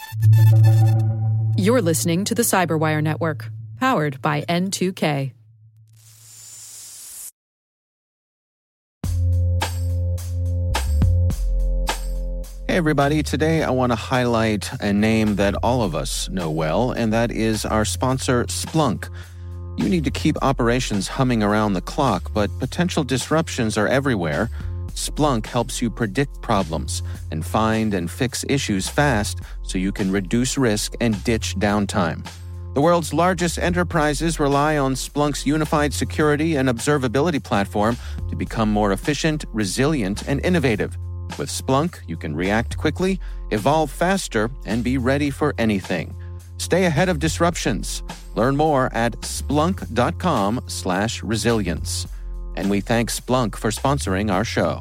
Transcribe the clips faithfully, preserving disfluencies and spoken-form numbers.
You're listening to the Cyberwire Network, powered by N two K. Hey everybody, today I want to highlight a name that all of us know well, and that is our sponsor, Splunk. You need to keep operations humming around the clock, but potential disruptions are everywhere. Splunk helps you predict problems and find and fix issues fast so you can reduce risk and ditch downtime. The world's largest enterprises rely on Splunk's unified security and observability platform to become more efficient, resilient, and innovative. With Splunk, you can react quickly, evolve faster, and be ready for anything. Stay ahead of disruptions. Learn more at splunk.com slash resilience. And we thank Splunk for sponsoring our show.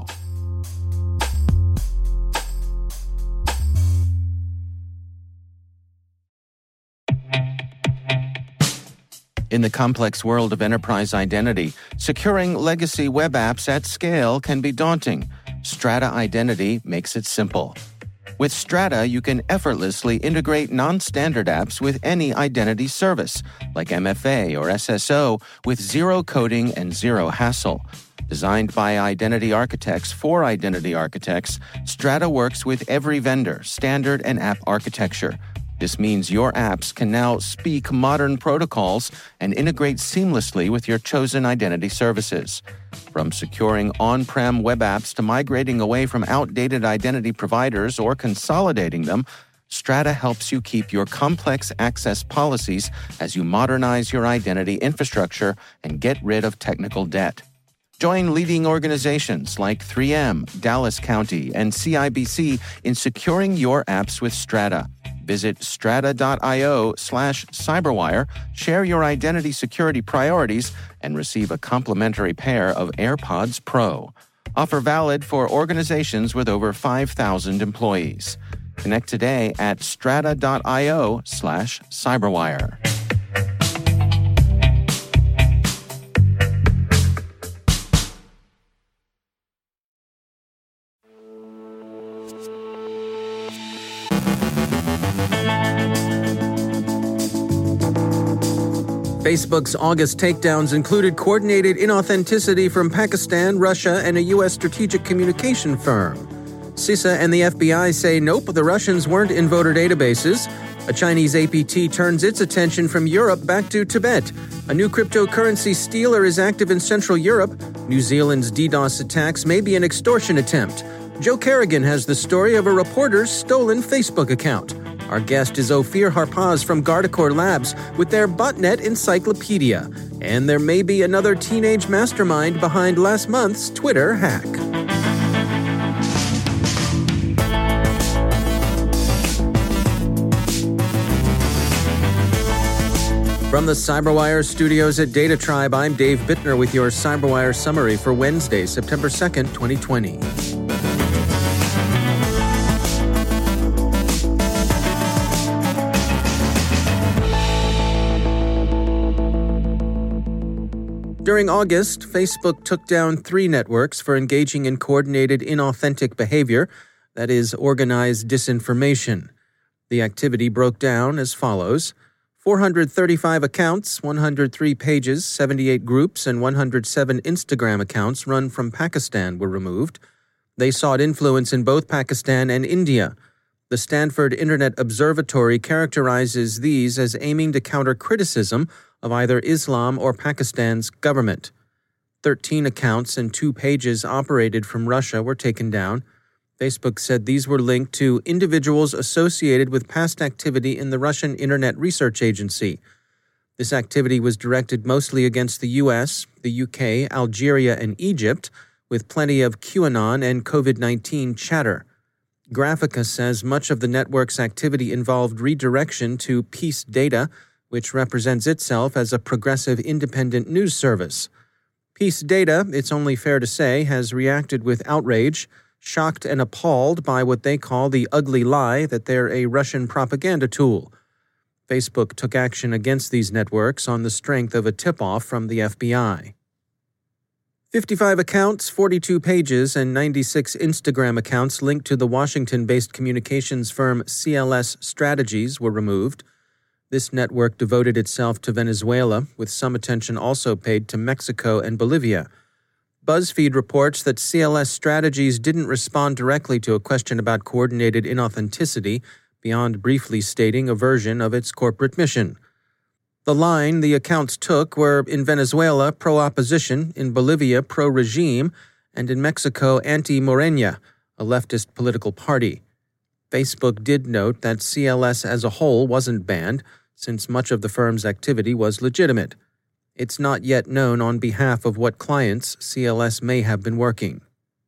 In the complex world of enterprise identity, securing legacy web apps at scale can be daunting. Strata Identity makes it simple. With Strata, you can effortlessly integrate non-standard apps with any identity service, like M F A or S S O, with zero coding and zero hassle. Designed by identity architects for identity architects, Strata works with every vendor, standard, and app architecture. This means your apps can now speak modern protocols and integrate seamlessly with your chosen identity services. From securing on-prem web apps to migrating away from outdated identity providers or consolidating them, Strata helps you keep your complex access policies as you modernize your identity infrastructure and get rid of technical debt. Join leading organizations like three M, Dallas County, and C I B C in securing your apps with Strata. Visit strata.io slash cyberwire, share your identity security priorities, and receive a complimentary pair of AirPods Pro. Offer valid for organizations with over five thousand employees. Connect today at strata.io slash cyberwire. Facebook's August takedowns included coordinated inauthenticity from Pakistan, Russia, and a U S strategic communication firm. CISA and the F B I say nope, the Russians weren't in voter databases. A Chinese A P T turns its attention from Europe back to Tibet. A new cryptocurrency stealer is active in Central Europe. New Zealand's DDoS attacks may be an extortion attempt. Joe Kerrigan has the story of a reporter's stolen Facebook account. Our guest is Ophir Harpaz from Guardicore Labs with their Botnet Encyclopedia. And there may be another teenage mastermind behind last month's Twitter hack. From the Cyberwire studios at Data Tribe, I'm Dave Bittner with your Cyberwire summary for Wednesday, September second, twenty twenty. During August, Facebook took down three networks for engaging in coordinated inauthentic behavior, that is, organized disinformation. The activity broke down as follows. four hundred thirty-five accounts, one hundred three pages, seventy-eight groups, and one hundred seven Instagram accounts run from Pakistan were removed. They sought influence in both Pakistan and India. The Stanford Internet Observatory characterizes these as aiming to counter criticism of either Islam or Pakistan's government. Thirteen accounts and two pages operated from Russia were taken down. Facebook said these were linked to individuals associated with past activity in the Russian Internet Research Agency. This activity was directed mostly against the U S, the U K, Algeria, and Egypt, with plenty of QAnon and COVID nineteen chatter. Graphica says much of the network's activity involved redirection to Peace Data, which represents itself as a progressive independent news service. Peace Data, it's only fair to say, has reacted with outrage, shocked and appalled by what they call the ugly lie that they're a Russian propaganda tool. Facebook took action against these networks on the strength of a tip-off from the F B I. fifty-five accounts, forty-two pages, and ninety-six Instagram accounts linked to the Washington-based communications firm C L S Strategies were removed. This network devoted itself to Venezuela, with some attention also paid to Mexico and Bolivia. BuzzFeed reports that C L S Strategies didn't respond directly to a question about coordinated inauthenticity, beyond briefly stating a version of its corporate mission. The line the accounts took were in Venezuela pro-opposition, in Bolivia pro-regime, and in Mexico anti-Morena, a leftist political party. Facebook did note that C L S as a whole wasn't banned, since much of the firm's activity was legitimate. It's not yet known on behalf of what clients C L S may have been working.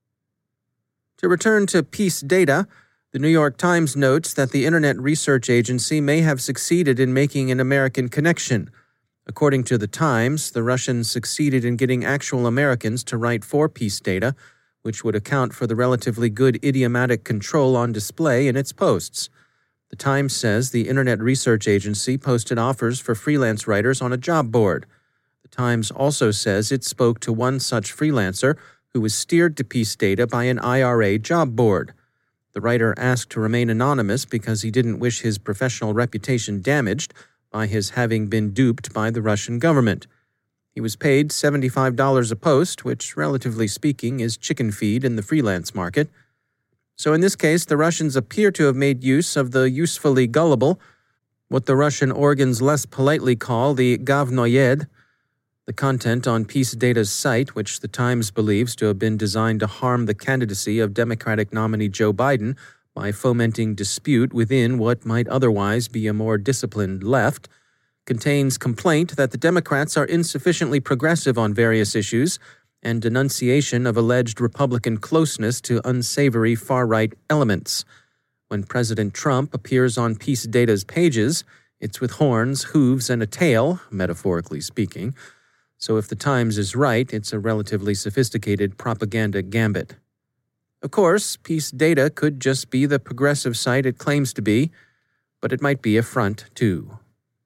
To return to Peace Data, the New York Times notes that the Internet Research Agency may have succeeded in making an American connection. According to the Times, the Russians succeeded in getting actual Americans to write for Peace Data, which would account for the relatively good idiomatic control on display in its posts. The Times says the Internet Research Agency posted offers for freelance writers on a job board. The Times also says it spoke to one such freelancer who was steered to Peace Data by an I R A job board. The writer asked to remain anonymous because he didn't wish his professional reputation damaged by his having been duped by the Russian government. He was paid seventy-five dollars a post, which, relatively speaking, is chicken feed in the freelance market. So in this case, the Russians appear to have made use of the usefully gullible, what the Russian organs less politely call the Gavnoyed. The content on Peace Data's site, which the Times believes to have been designed to harm the candidacy of Democratic nominee Joe Biden by fomenting dispute within what might otherwise be a more disciplined left, contains complaint that the Democrats are insufficiently progressive on various issues and denunciation of alleged Republican closeness to unsavory far-right elements. When President Trump appears on Peace Data's pages, it's with horns, hooves, and a tail, metaphorically speaking. So if the Times is right, it's a relatively sophisticated propaganda gambit. Of course, Peace Data could just be the progressive site it claims to be, but it might be a front, too.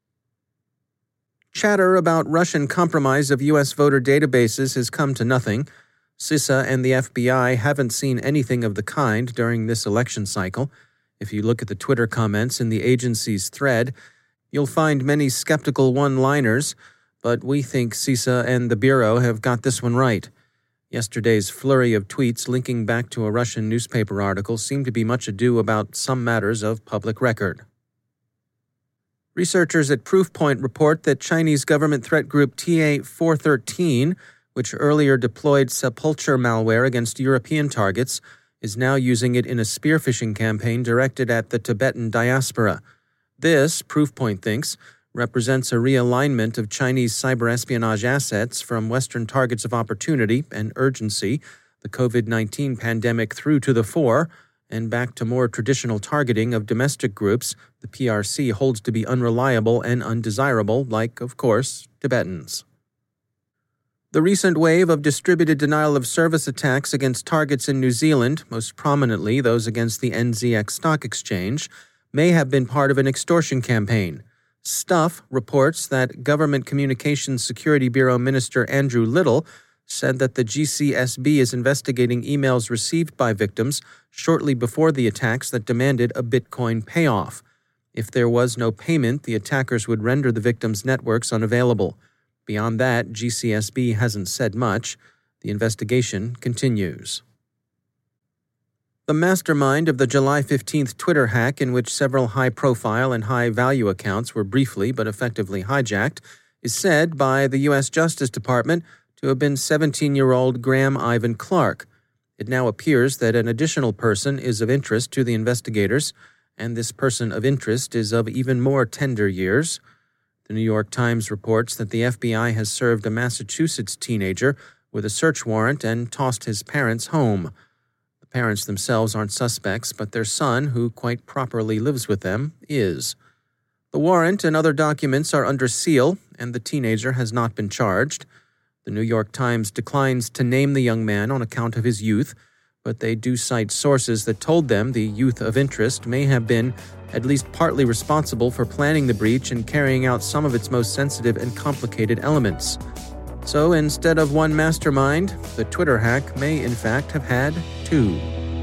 Chatter about Russian compromise of U S voter databases has come to nothing. CISA and the F B I haven't seen anything of the kind during this election cycle. If you look at the Twitter comments in the agency's thread, you'll find many skeptical one-liners, but we think CISA and the Bureau have got this one right. Yesterday's flurry of tweets linking back to a Russian newspaper article seemed to be much ado about some matters of public record. Researchers at Proofpoint report that Chinese government threat group T A four thirteen, which earlier deployed Sepulture malware against European targets, is now using it in a spear phishing campaign directed at the Tibetan diaspora. This, Proofpoint thinks, represents a realignment of Chinese cyber espionage assets from Western targets of opportunity and urgency, the COVID nineteen pandemic threw to the fore, and back to more traditional targeting of domestic groups the P R C holds to be unreliable and undesirable, like, of course, Tibetans. The recent wave of distributed denial-of-service attacks against targets in New Zealand, most prominently those against the N Z X Stock Exchange, may have been part of an extortion campaign. Stuff reports that Government Communications Security Bureau Minister Andrew Little said that the G C S B is investigating emails received by victims shortly before the attacks that demanded a Bitcoin payoff. If there was no payment, the attackers would render the victims' networks unavailable. Beyond that, G C S B hasn't said much. The investigation continues. The mastermind of the July fifteenth Twitter hack, in which several high-profile and high-value accounts were briefly but effectively hijacked, is said by the U S Justice Department to have been seventeen-year-old Graham Ivan Clark. It now appears that an additional person is of interest to the investigators, and this person of interest is of even more tender years. The New York Times reports that the F B I has served a Massachusetts teenager with a search warrant and tossed his parents home. The parents themselves aren't suspects, but their son, who quite properly lives with them, is. The warrant and other documents are under seal, and the teenager has not been charged. The New York Times declines to name the young man on account of his youth, but they do cite sources that told them the youth of interest may have been at least partly responsible for planning the breach and carrying out some of its most sensitive and complicated elements. So instead of one mastermind, the Twitter hack may in fact have had two.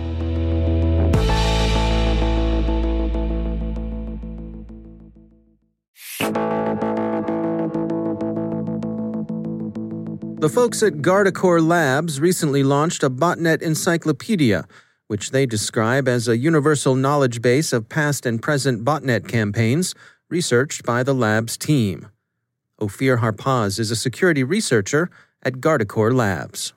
The folks at Guardicore Labs recently launched a botnet encyclopedia, which they describe as a universal knowledge base of past and present botnet campaigns researched by the lab's team. Ophir Harpaz is a security researcher at Guardicore Labs.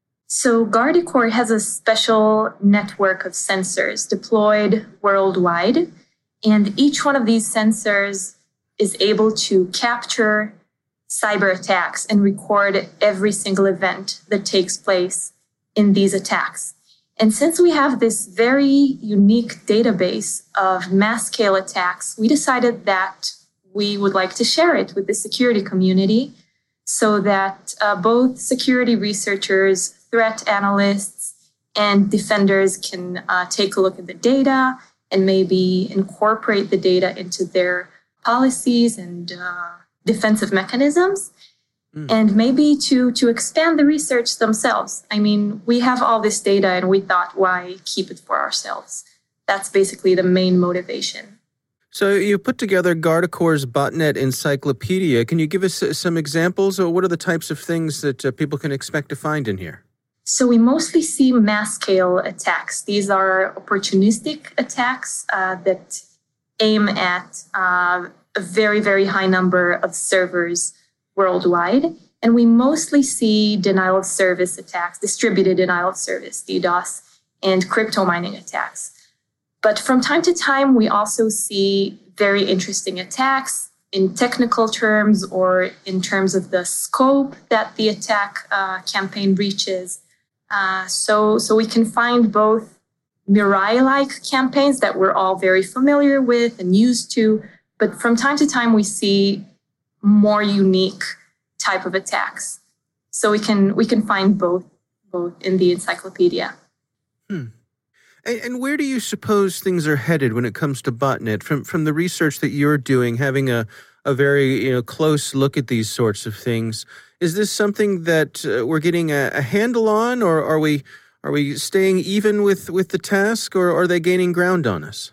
So Guardicore has a special network of sensors deployed worldwide, and each one of these sensors is able to capture cyber attacks and record every single event that takes place in these attacks. And since we have this very unique database of mass-scale attacks, we decided that we would like to share it with the security community so that uh, both security researchers, threat analysts, and defenders can uh, take a look at the data and maybe incorporate the data into their policies and uh, defensive mechanisms, mm. and maybe to, to expand the research themselves. I mean, we have all this data and we thought, why keep it for ourselves? That's basically the main motivation. So you put together Guardicore's botnet encyclopedia. Can you give us some examples, or what are the types of things that uh, people can expect to find in here? So we mostly see mass-scale attacks. These are opportunistic attacks uh, that aim at uh, a very, very high number of servers worldwide. And we mostly see denial of service attacks, distributed denial of service, DDoS, and crypto mining attacks. But from time to time, we also see very interesting attacks in technical terms or in terms of the scope that the attack uh, campaign reaches. Uh, so, so we can find both Mirai-like campaigns that we're all very familiar with and used to, but from time to time, we see more unique type of attacks. So we can we can find both both in the encyclopedia. Hmm. And, and where do you suppose things are headed when it comes to botnet? From from the research that you're doing, having a, a very you know close look at these sorts of things, is this something that uh, we're getting a, a handle on, or are we are we staying even with, with the task, or are they gaining ground on us?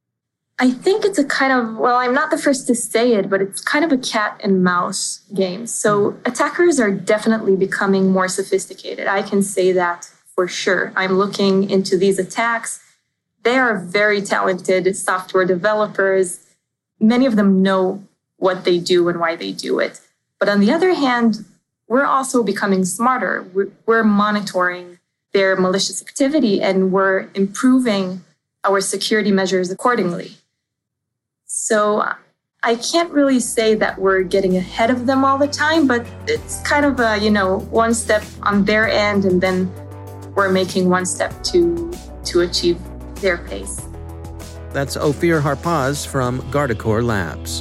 I think it's a kind of, well, I'm not the first to say it, but it's kind of a cat and mouse game. So attackers are definitely becoming more sophisticated. I can say that for sure. I'm looking into these attacks. They are very talented software developers. Many of them know what they do and why they do it. But on the other hand, we're also becoming smarter. We're, we're monitoring their malicious activity and we're improving our security measures accordingly. So I can't really say that we're getting ahead of them all the time, but it's kind of a, you know, one step on their end, and then we're making one step to to achieve their pace. That's Ophir Harpaz from Guardicore Labs.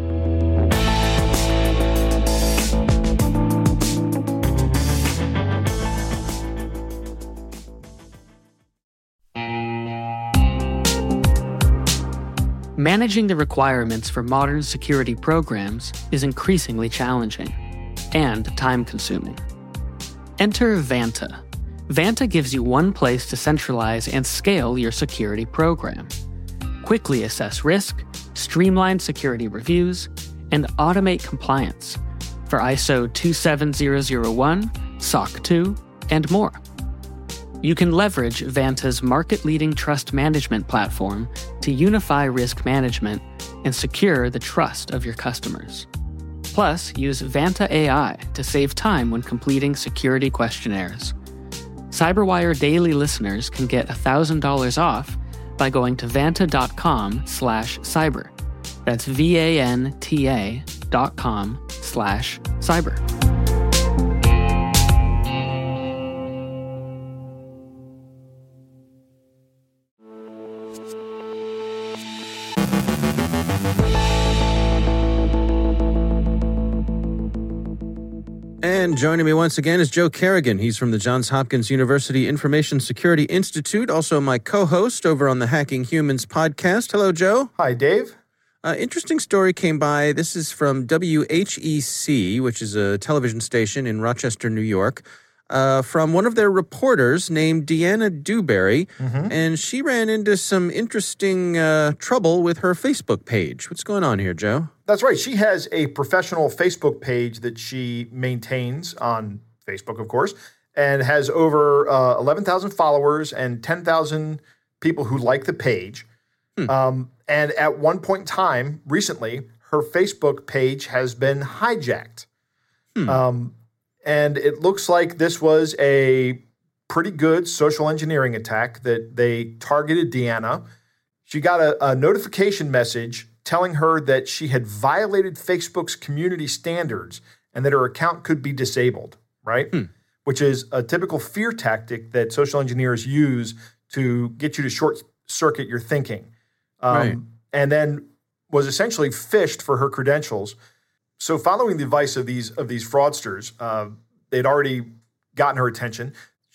Managing the requirements for modern security programs is increasingly challenging and time-consuming. Enter Vanta. Vanta gives you one place to centralize and scale your security program. Quickly assess risk, streamline security reviews, and automate compliance for I S O two seven zero zero one, S O C two, and more. You can leverage Vanta's market-leading trust management platform to unify risk management and secure the trust of your customers. Plus, use Vanta A I to save time when completing security questionnaires. CyberWire Daily listeners can get one thousand dollars off by going to vanta.com slash cyber. That's V-A-N-T-A dot com slash cyber. And joining me once again is Joe Carrigan. He's from the Johns Hopkins University Information Security Institute, also my co-host over on the Hacking Humans podcast. Hello, Joe. Hi, Dave. Uh, interesting story came by. This is from W H E C, which is a television station in Rochester, New York, uh, from one of their reporters named Deanna Dewberry, mm-hmm. and she ran into some interesting uh, trouble with her Facebook page. What's going on here, Joe? That's right. She has a professional Facebook page that she maintains on Facebook, of course, and has over uh, eleven thousand followers and ten thousand people who like the page. Hmm. Um, and at one point in time, recently, her Facebook page has been hijacked. Hmm. Um, and it looks like this was a pretty good social engineering attack that they targeted Deanna. She got a, a notification message telling her that she had violated Facebook's community standards and that her account could be disabled, right? Hmm. Which is a typical fear tactic that social engineers use to get you to short circuit your thinking. Um, right. And then was essentially phished for her credentials. So following the advice of these of these fraudsters, uh, they'd already gotten her attention.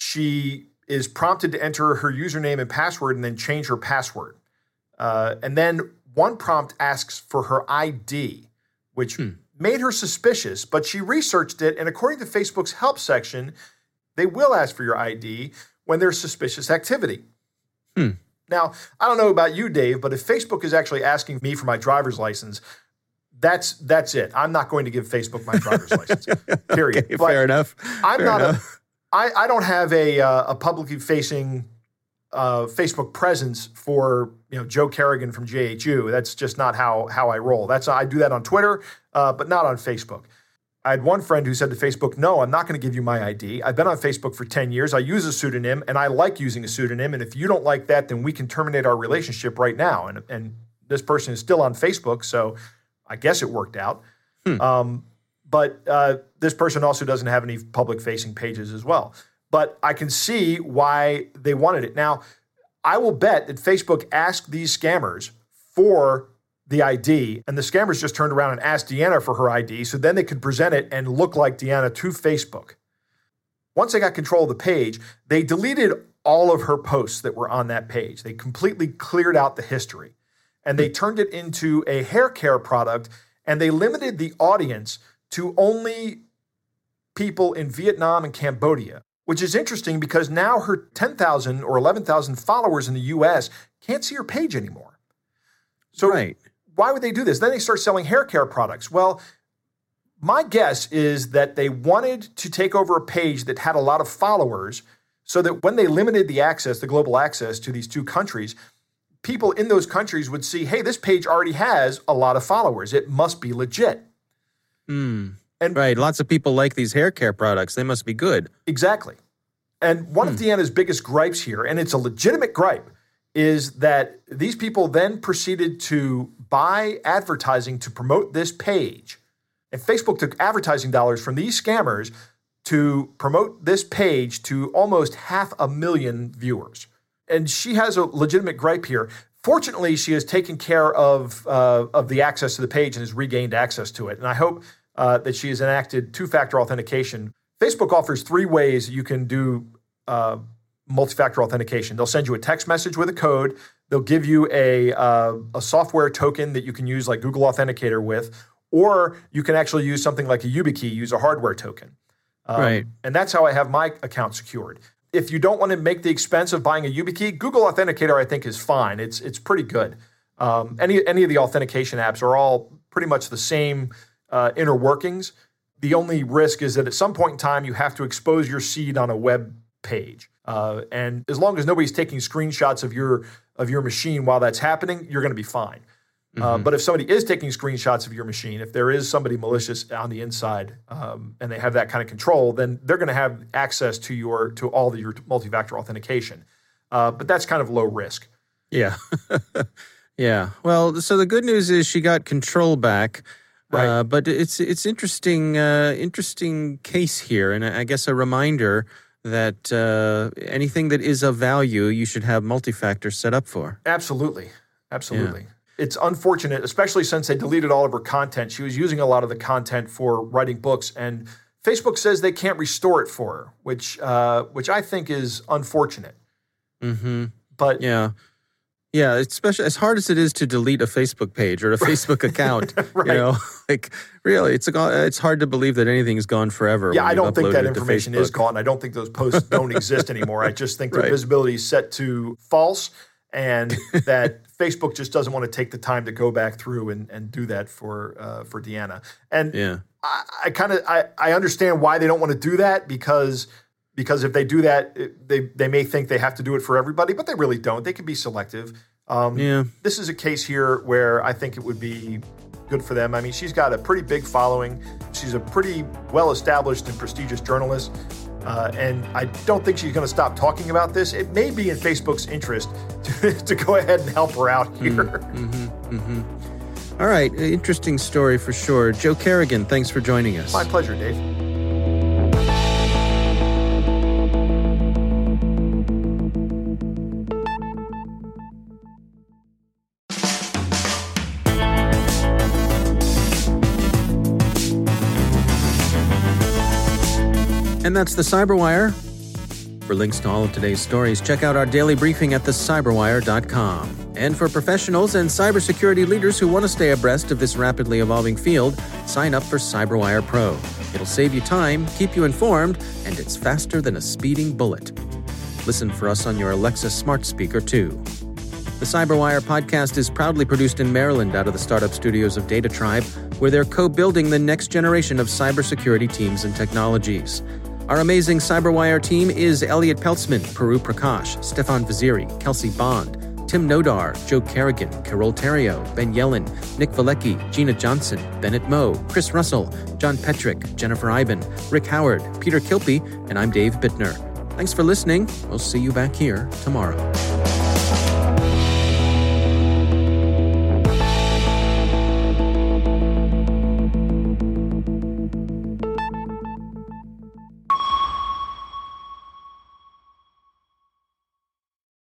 She is prompted to enter her username and password and then change her password. Uh, and then one prompt asks for her I D, which hmm. made her suspicious, but she researched it. And according to Facebook's help section, they will ask for your I D when there's suspicious activity. Hmm. Now, I don't know about you, Dave, but if Facebook is actually asking me for my driver's license, that's that's it. I'm not going to give Facebook my driver's license, period. Okay, fair enough. I'm fair not enough. a, I, I don't have a, uh, a publicly facing uh, Facebook presence for, you know, Joe Kerrigan from J H U. That's just not how, how I roll. That's I do that on Twitter, uh, but not on Facebook. I had one friend who said to Facebook, no, I'm not going to give you my I D. I've been on Facebook for ten years. I use a pseudonym, and I like using a pseudonym. And if you don't like that, then we can terminate our relationship right now. And, and this person is still on Facebook, so I guess it worked out. Hmm. Um, but uh, this person also doesn't have any public-facing pages as well. But I can see why they wanted it. Now, I will bet that Facebook asked these scammers for the I D, and the scammers just turned around and asked Deanna for her I D, so then they could present it and look like Deanna to Facebook. Once they got control of the page, they deleted all of her posts that were on that page. They completely cleared out the history, and they turned it into a hair care product, and they limited the audience to only people in Vietnam and Cambodia, which is interesting because now her ten thousand or eleven thousand followers in the U S can't see her page anymore. So right. Why would they do this? Then they start selling hair care products. Well, my guess is that they wanted to take over a page that had a lot of followers so that when they limited the access, the global access to these two countries, people in those countries would see, hey, this page already has a lot of followers. It must be legit. Mm. And right. Lots of people like these hair care products. They must be good. Exactly. And one hmm. of Deanna's biggest gripes here, and it's a legitimate gripe, is that these people then proceeded to buy advertising to promote this page. And Facebook took advertising dollars from these scammers to promote this page to almost half a million viewers. And she has a legitimate gripe here. Fortunately, she has taken care of, uh, of the access to the page and has regained access to it. And I hope uh, that she has enacted two-factor authentication. Facebook offers three ways you can do uh, multi-factor authentication. They'll send you a text message with a code. They'll give you a, uh, a software token that you can use like Google Authenticator with, or you can actually use something like a YubiKey, use a hardware token. Um, right. And that's how I have my account secured. If you don't want to make the expense of buying a YubiKey, Google Authenticator I think is fine. It's it's pretty good. Um, any any of the authentication apps are all pretty much the same uh, inner workings. The only risk is that at some point in time you have to expose your seed on a web page. Uh, and as long as nobody's taking screenshots of your of your machine while that's happening, you're going to be fine. Mm-hmm. Uh, but if somebody is taking screenshots of your machine, if there is somebody malicious on the inside um, and they have that kind of control, then they're going to have access to your to all of your multi-factor authentication. Uh, but that's kind of low risk. Yeah. Yeah. Well, so the good news is she got control back. Right. Uh, but it's it's interesting uh, interesting case here, and I guess a reminder that uh, anything that is of value, you should have multi-factor set up for. Absolutely. Absolutely. Yeah. It's unfortunate, especially since they deleted all of her content. She was using a lot of the content for writing books, and Facebook says they can't restore it for her, which uh, which I think is unfortunate. Mm-hmm. But yeah, Yeah, especially as hard as it is to delete a Facebook page or a Facebook account, right. you know, like really, it's a, it's hard to believe that anything's gone forever. Yeah, I don't think that it information is gone. I don't think those posts don't exist anymore. I just think their Right. visibility is set to false, and that Facebook just doesn't want to take the time to go back through and, and do that for uh, for Deanna. And Yeah. I, I kind of I, I understand why they don't want to do that because. Because if they do that, it, they they may think they have to do it for everybody, but they really don't. They can be selective. Um, Yeah. This is a case here where I think it would be good for them. I mean, she's got a pretty big following. She's a pretty well-established and prestigious journalist. Uh, and I don't think she's going to stop talking about this. It may be in Facebook's interest to, to go ahead and help her out here. Mm-hmm, mm-hmm. All right. Interesting story for sure. Joe Carrigan, thanks for joining us. My pleasure, Dave. And that's the Cyberwire. For links to all of today's stories, check out our daily briefing at the cyberwire dot com. And for professionals and cybersecurity leaders who want to stay abreast of this rapidly evolving field, sign up for Cyberwire Pro. It'll save you time, keep you informed, and it's faster than a speeding bullet. Listen for us on your Alexa smart speaker, too. The Cyberwire podcast is proudly produced in Maryland out of the startup studios of Data Tribe, where they're co-building the next generation of cybersecurity teams and technologies. Our amazing Cyberwire team is Elliot Peltzman, Puru Prakash, Stefan Vaziri, Kelsey Bond, Tim Nodar, Joe Carrigan, Carol Terrio, Ben Yellen, Nick Valecki, Gina Johnson, Bennett Moe, Chris Russell, John Petrick, Jennifer Iben, Rick Howard, Peter Kilpie, and I'm Dave Bittner. Thanks for listening. We'll see you back here tomorrow.